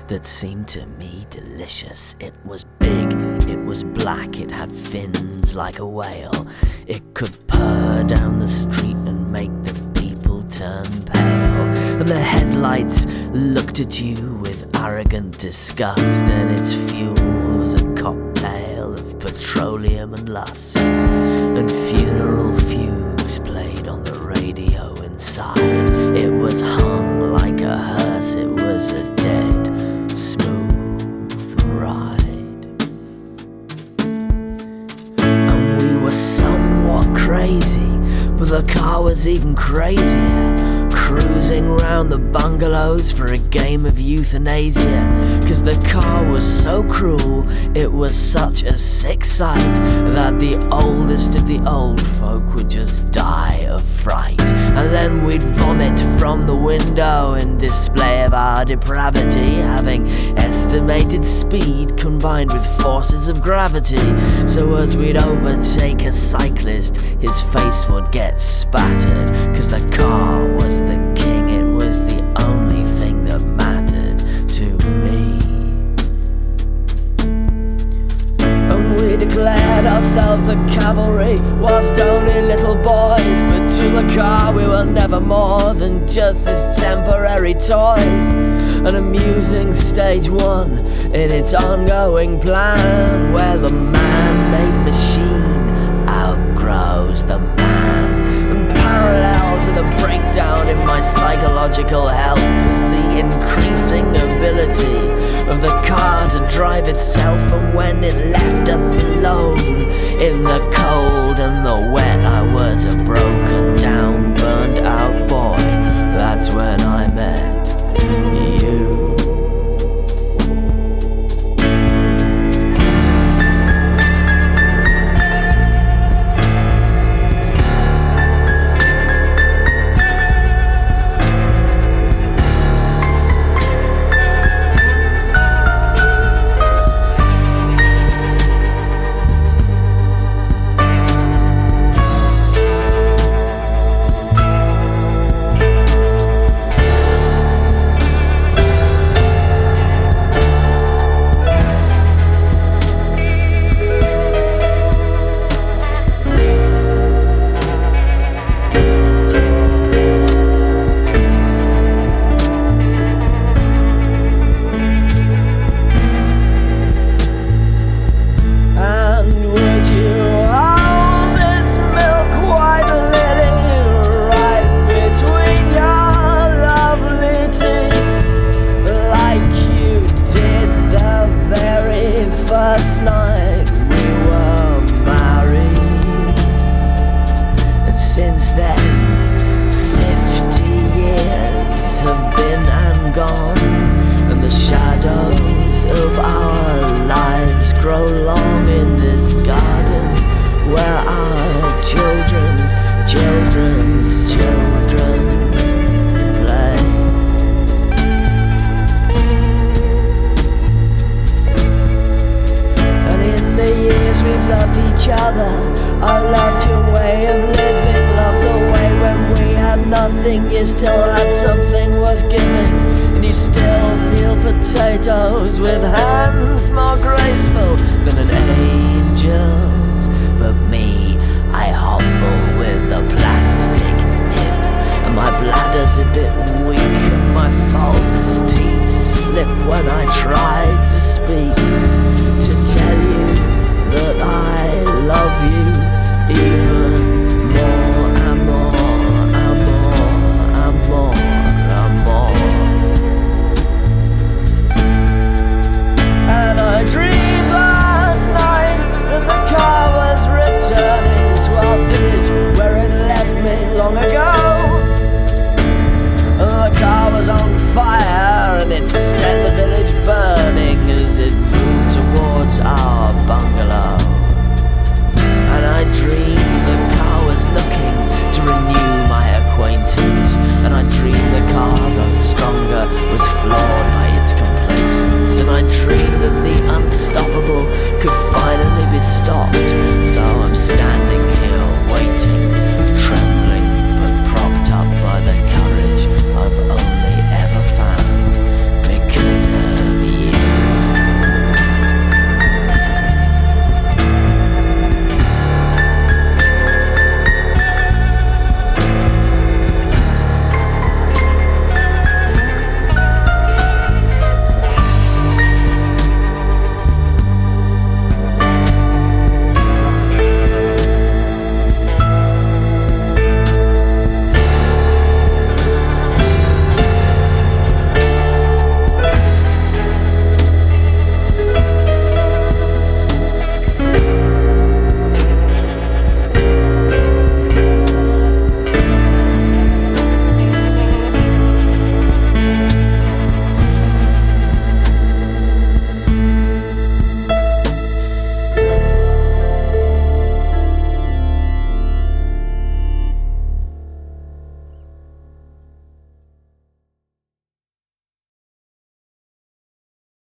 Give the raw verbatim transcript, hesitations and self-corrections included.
that seemed to me delicious. It was big, it was black, it had fins like a whale. It could purr down the street and make the people turn pale. And the headlights looked at you with arrogant disgust, and its fuel was a cocktail of petroleum and lust. And funeral fugues played on the radio inside. It was hung like a hearse, it was a dead, smooth ride. And we were somewhat crazy, but the car was even crazier, cruising round the bungalows for a game of euthanasia. Cause the car was so cruel, it was such a sick sight, that the oldest of the old folk would just die of fright. And then we'd vomit from the window in display of our depravity, having estimated speed combined with forces of gravity. So as we'd overtake a cyclist, his face would get spattered. Cause the car was the king, it was the only thing that mattered to me. And we declared ourselves the cavalry, whilst only little boys, but to the car we were never more than just as temporary toys. An amusing stage one in its ongoing plan, where the man-made machine outgrows the man. And parallel to the breakdown in my psychological health was the increasing ability of the car to drive itself. And when it left us alone in the cold and the wet, I was a broken down, burned out boy. That's when I met you. Last night we were married, and since then fifty years have been and gone, and the shadows of our lives grow long in this garden where our children's children's children we've loved each other. I loved your way of living, loved the way when we had nothing, you still had something worth giving, and you still peel potatoes with hands more grey